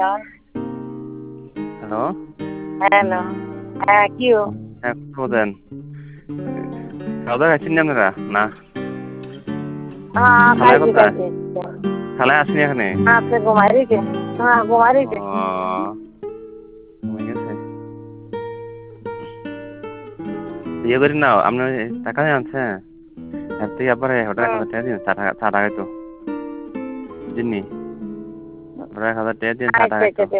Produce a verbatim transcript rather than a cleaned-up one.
Hello. Hello. হ্যাঁ, কিও? হ্যাঁ, খবর দেন। খাওয়া-দাওয়া খাইছেন নি আপনারা? না। হ্যাঁ, খালায় খাইছি, কোথায়? খাইছি। খালায় আসেনি এখানে? আছে ঘুমায় রইছে। হ্যাঁ, ঘুমায় ও রইছে। ঘুমায় গেছে। ইয়ে করেন না, আপনি টাকা নিয়ে আনছেন? এর থেকে আবার হোটেল এক হুম। হাজার টাকা দিন, চা চা খাইতো। বুঝেননি? ওরা এক হাজার টাকা দিন, চা টা আচ্ছা, খাইতো। আচ্ছা।